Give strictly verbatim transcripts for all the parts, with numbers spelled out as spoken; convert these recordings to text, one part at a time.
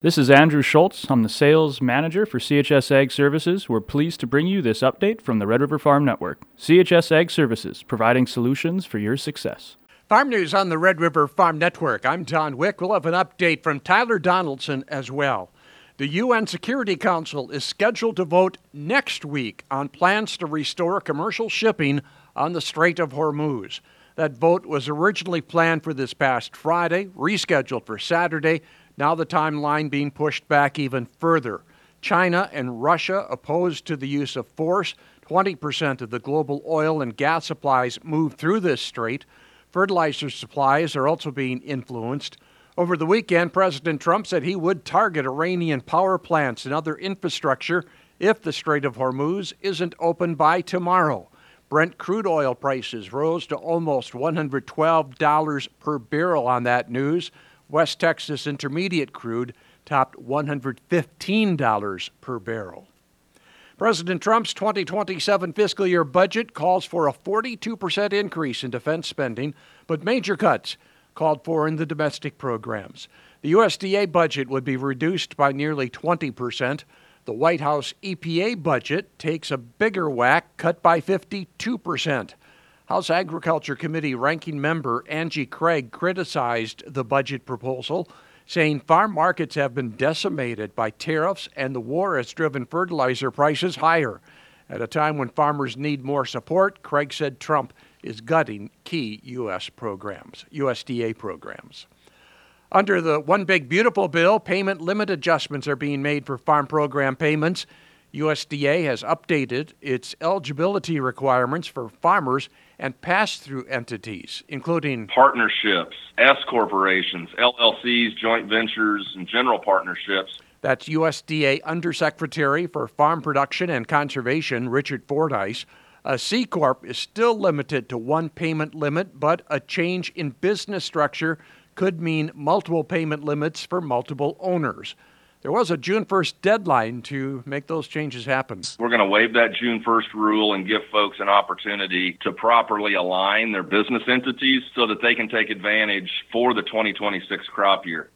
This is Andrew Schultz. I'm the sales manager for C H S Ag Services. We're pleased to bring you this update from the Red River Farm Network. C H S Ag Services, providing solutions for your success. Farm News on the Red River Farm Network. I'm Don Wick. We'll have an update from Tyler Donaldson as well. The U N Security Council is scheduled to vote next week on plans to restore commercial shipping on the Strait of Hormuz. That vote was originally planned for this past Friday, rescheduled for Saturday. Now the timeline being pushed back even further. China and Russia opposed to the use of force. twenty percent of the global oil and gas supplies move through this strait. Fertilizer supplies are also being influenced. Over the weekend, President Trump said he would target Iranian power plants and other infrastructure if the Strait of Hormuz isn't open by tomorrow. Brent crude oil prices rose to almost one hundred twelve dollars per barrel on that news. West Texas Intermediate crude topped one hundred fifteen dollars per barrel. President Trump's twenty twenty-seven fiscal year budget calls for a forty-two percent increase in defense spending, but major cuts called for in the domestic programs. The U S D A budget would be reduced by nearly twenty percent. The White House E P A budget takes a bigger whack, cut by fifty-two percent. House Agriculture Committee ranking member Angie Craig criticized the budget proposal, saying farm markets have been decimated by tariffs and the war has driven fertilizer prices higher. At a time when farmers need more support, Craig said Trump is gutting key U S programs, U S D A programs. Under the One Big Beautiful bill, payment limit adjustments are being made for farm program payments. U S D A has updated its eligibility requirements for farmers and pass-through entities, including partnerships, S corporations, L L Cs, joint ventures, and general partnerships. That's U S D A Undersecretary for Farm Production and Conservation, Richard Fordyce. A C Corp is still limited to one payment limit, but a change in business structure could mean multiple payment limits for multiple owners. There was a June first deadline to make those changes happen. We're going to waive that June first rule and give folks an opportunity to properly align their business entities so that they can take advantage for the twenty twenty-six crop year.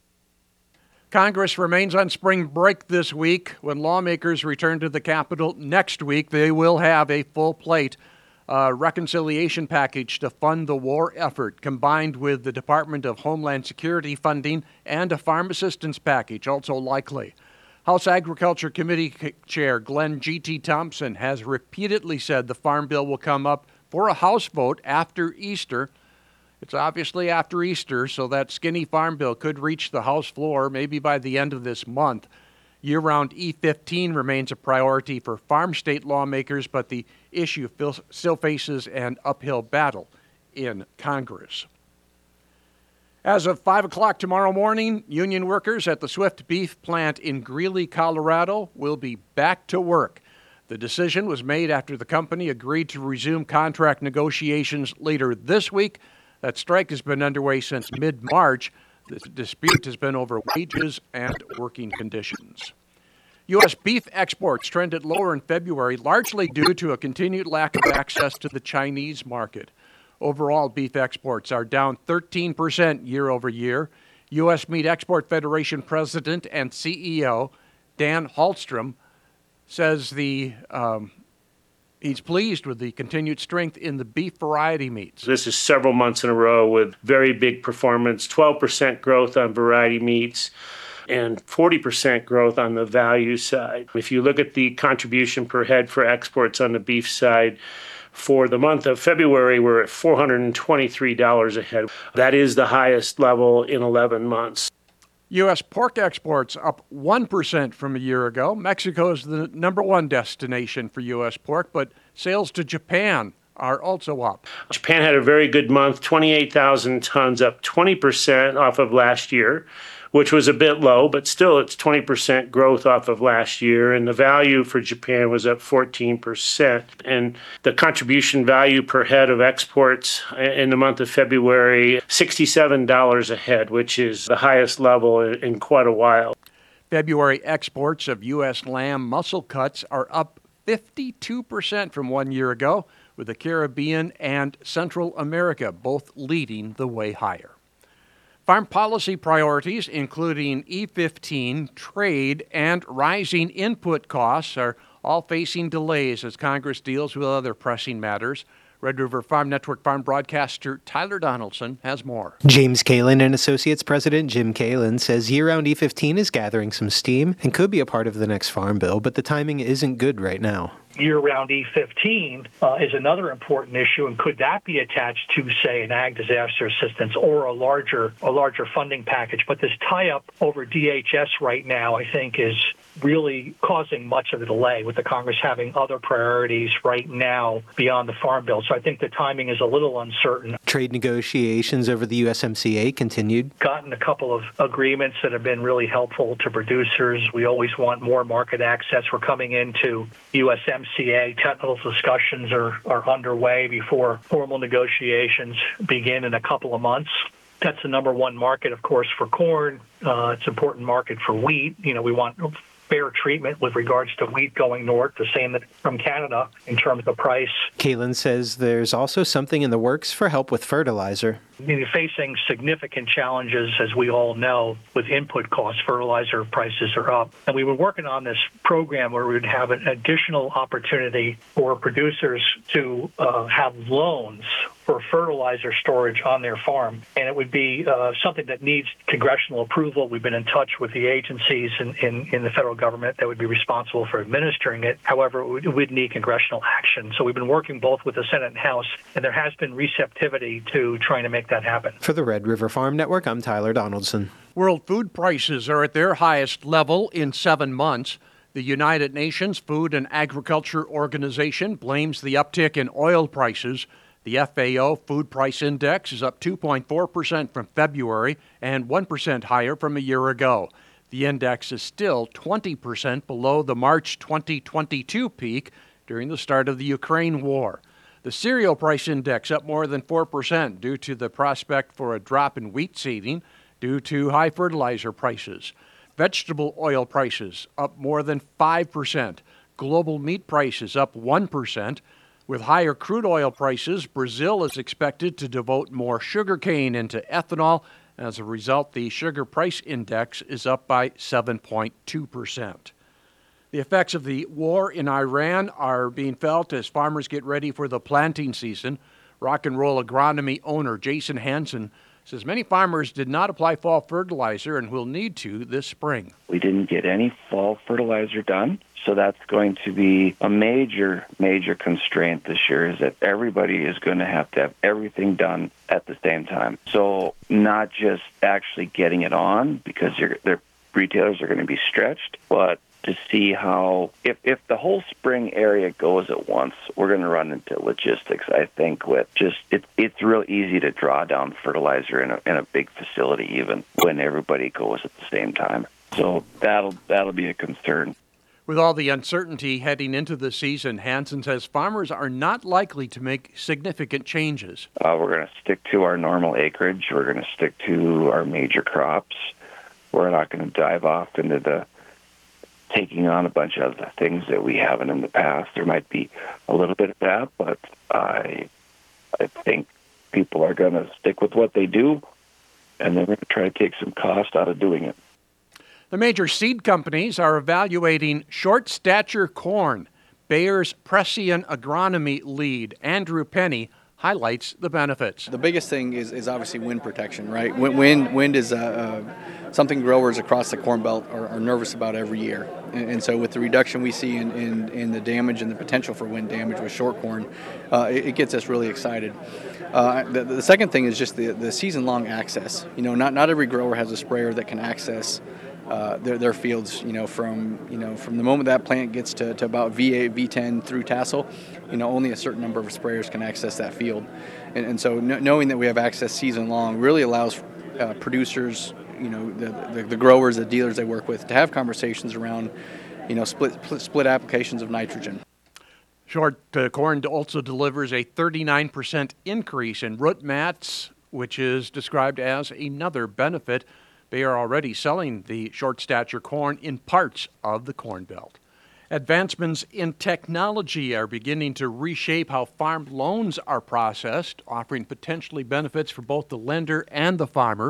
Congress remains on spring break this week. When lawmakers return to the Capitol next week, they will have a full plate uh, reconciliation package to fund the war effort, combined with the Department of Homeland Security funding and a farm assistance package, also likely. House Agriculture Committee Chair Glenn G T. Thompson has repeatedly said the Farm Bill will come up for a House vote after Easter. It's obviously after Easter, so that skinny Farm Bill could reach the House floor maybe by the end of this month. Year-round E fifteen remains a priority for farm state lawmakers, but the issue still faces an uphill battle in Congress. As of five o'clock tomorrow morning, union workers at the Swift Beef plant in Greeley, Colorado, will be back to work. The decision was made after the company agreed to resume contract negotiations later this week. That strike has been underway since mid-March. The dispute has been over wages and working conditions. U S beef exports trended lower in February, largely due to a continued lack of access to the Chinese market. Overall, beef exports are down thirteen percent year over year. U S Meat Export Federation President and C E O Dan Hallstrom says the um, he's pleased with the continued strength in the beef variety meats. This is several months in a row with very big performance, twelve percent growth on variety meats and forty percent growth on the value side. If you look at the contribution per head for exports on the beef side, for the month of February, we're at four hundred twenty-three dollars a head. That is the highest level in eleven months. U S pork exports up one percent from a year ago. Mexico is the number one destination for U S pork, but sales to Japan are also up. Japan had a very good month, twenty-eight thousand tons, up twenty percent off of last year, which was a bit low, but still it's twenty percent growth off of last year. And the value for Japan was up fourteen percent. And the contribution value per head of exports in the month of February, sixty-seven dollars a head, which is the highest level in quite a while. February exports of U S lamb muscle cuts are up fifty-two percent from one year ago, with the Caribbean and Central America both leading the way higher. Farm policy priorities, including E fifteen, trade, and rising input costs, are all facing delays as Congress deals with other pressing matters. Red River Farm Network farm broadcaster Tyler Donaldson has more. James Kalin and Associates President Jim Kalin says year-round E fifteen is gathering some steam and could be a part of the next farm bill, but the timing isn't good right now. Year-round E fifteen uh, is another important issue, and could that be attached to, say, an ag disaster assistance or a larger a larger funding package? But this tie-up over D H S right now, I think, is really causing much of the delay, with the Congress having other priorities right now beyond the Farm Bill. So I think the timing is a little uncertain. Trade negotiations over the U S M C A continued. Gotten a couple of agreements that have been really helpful to producers. We always want more market access. We're coming into U S M C A. Technical discussions are, are underway before formal negotiations begin in a couple of months. That's the number one market, of course, for corn. Uh, it's an important market for wheat. You know, we want fair treatment with regards to wheat going north, the same from Canada in terms of price. Kalin says there's also something in the works for help with fertilizer. You're facing significant challenges, as we all know, with input costs. Fertilizer prices are up. And we were working on this program where we would have an additional opportunity for producers to uh, have loans for fertilizer storage on their farm. And it would be uh, something that needs congressional approval. We've been in touch with the agencies in, in, in the federal government that would be responsible for administering it. However, it would, it would need congressional action. So we've been working both with the Senate and House, and there has been receptivity to trying to make that happen. For the Red River Farm Network, I'm Tyler Donaldson. World food prices are at their highest level in seven months. The United Nations Food and Agriculture Organization blames the uptick in oil prices. The F A O Food Price Index is up two point four percent from February and one percent higher from a year ago. The index is still twenty percent below the March twenty twenty-two peak during the start of the Ukraine war. The cereal price index up more than four percent due to the prospect for a drop in wheat seeding due to high fertilizer prices. Vegetable oil prices up more than five percent. Global meat prices up one percent. With higher crude oil prices, Brazil is expected to devote more sugarcane into ethanol. As a result, the sugar price index is up by seven point two percent. The effects of the war in Iran are being felt as farmers get ready for the planting season. Rock and Roll Agronomy owner Jason Hansen says many farmers did not apply fall fertilizer and will need to this spring. We didn't get any fall fertilizer done, so that's going to be a major, major constraint this year, is that everybody is going to have to have everything done at the same time. So not just actually getting it on, because you're, their retailers are going to be stretched, but to see how, if, if the whole spring area goes at once, we're going to run into logistics, I think, with just, it, it's real easy to draw down fertilizer in a, in a big facility, even when everybody goes at the same time. So that'll that'll be a concern. With all the uncertainty heading into the season, Hansen says farmers are not likely to make significant changes. Uh, we're going to stick to our normal acreage. We're going to stick to our major crops. We're not going to dive off into the taking on a bunch of the things that we haven't in the past. There might be a little bit of that, but I I think people are going to stick with what they do, and they're going to try to take some cost out of doing it. The major seed companies are evaluating short stature corn. Bayer's Prescient agronomy lead, Andrew Penny, highlights the benefits. The biggest thing is, is obviously wind protection, right? Wind, wind is uh, uh, something growers across the Corn Belt are, are nervous about every year. And, and so with the reduction we see in, in, in the damage and the potential for wind damage with short corn, uh, it, it gets us really excited. Uh, the, the second thing is just the, the season-long access. You know, not, not every grower has a sprayer that can access Uh, their, their fields, you know, from you know from the moment that plant gets to, to about V eight, V ten through tassel, you know, only a certain number of sprayers can access that field, and, and so no, knowing that we have access season long really allows uh, producers, you know, the, the the growers, the dealers they work with, to have conversations around, you know, split split applications of nitrogen. Short uh, corn also delivers a thirty-nine percent increase in root mats, which is described as another benefit. They are already selling the short stature corn in parts of the Corn Belt. Advancements in technology are beginning to reshape how farm loans are processed, offering potentially benefits for both the lender and the farmer.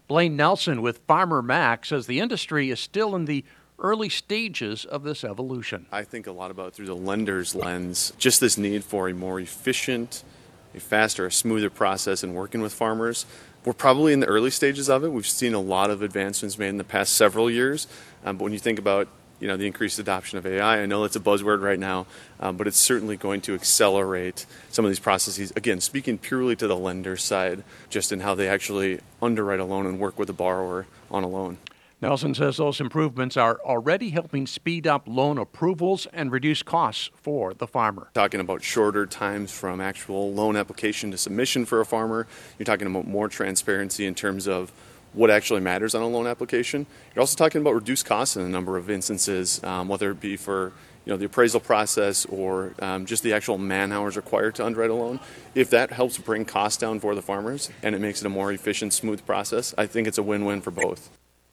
Blaine Nelson with Farmer Mac says the industry is still in the early stages of this evolution. I think a lot about through the lender's lens, just this need for a more efficient, a faster, a smoother process in working with farmers. We're probably in the early stages of it. We've seen a lot of advancements made in the past several years. Um, but when you think about you know, the increased adoption of A I, I know it's a buzzword right now, um, but it's certainly going to accelerate some of these processes. Again, speaking purely to the lender side, just in how they actually underwrite a loan and work with the borrower on a loan. Nelson says those improvements are already helping speed up loan approvals and reduce costs for the farmer. Talking about shorter times from actual loan application to submission for a farmer. You're talking about more transparency in terms of what actually matters on a loan application. You're also talking about reduced costs in a number of instances, um, whether it be for you know the appraisal process or um, just the actual man hours required to underwrite a loan. If that helps bring costs down for the farmers and it makes it a more efficient, smooth process, I think it's a win-win for both.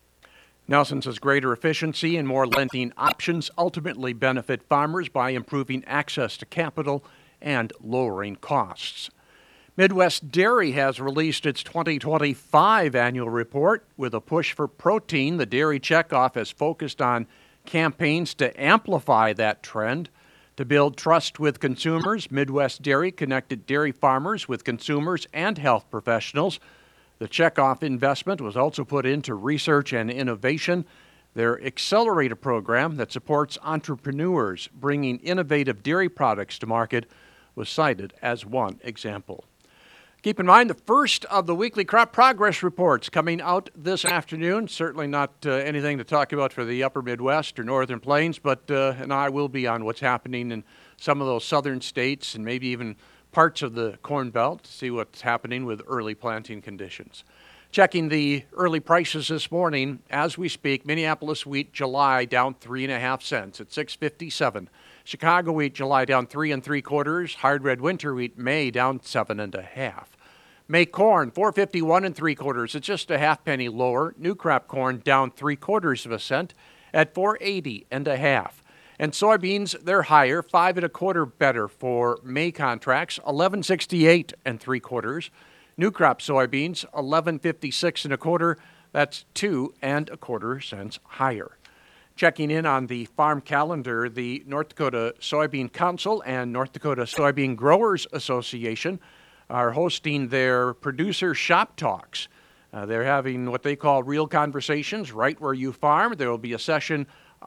Nelson says greater efficiency and more lending options ultimately benefit farmers by improving access to capital and lowering costs. Midwest Dairy has released its twenty twenty-five annual report. With a push for protein, the dairy checkoff has focused on campaigns to amplify that trend. To build trust with consumers, Midwest Dairy connected dairy farmers with consumers and health professionals. The checkoff investment was also put into research and innovation. Their Accelerator program that supports entrepreneurs bringing innovative dairy products to market was cited as one example. Keep in mind the first of the weekly crop progress reports coming out this afternoon. Certainly not uh, anything to talk about for the upper Midwest or northern plains, but uh, and I will be on what's happening in some of those southern states and maybe even parts of the Corn Belt to see what's happening with early planting conditions. Checking the early prices this morning as we speak, Minneapolis wheat July down three and a half cents at six fifty-seven. Chicago wheat July down three and three quarters. Hard red winter wheat May down seven and a half. May corn four fifty-one and three quarters. It's just a half penny lower. New crop corn down three quarters of a cent at four eighty and a half. And soybeans, they're higher, five and a quarter better for May contracts, eleven sixty-eight and three quarters. New crop soybeans, eleven fifty-six and a quarter. That's two and a quarter cents higher. Checking in on the farm calendar, the North Dakota Soybean Council and North Dakota Soybean Growers Association are hosting their producer shop talks. Uh, they're having what they call real conversations right where you farm. There will be a session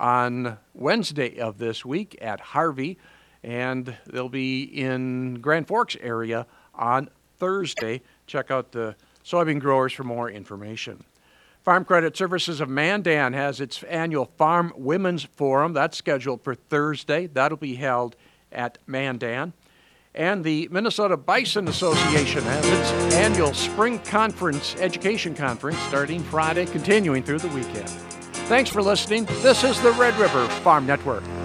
on Wednesday of this week at Harvey, and they'll be in Grand Forks area on Thursday. Check out the soybean growers for more information. Farm Credit Services of Mandan has its annual Farm Women's Forum. That's scheduled for Thursday. That'll be held at Mandan. And the Minnesota Bison Association has its annual Spring Conference Education Conference starting Friday, continuing through the weekend. Thanks for listening. This is the Red River Farm Network.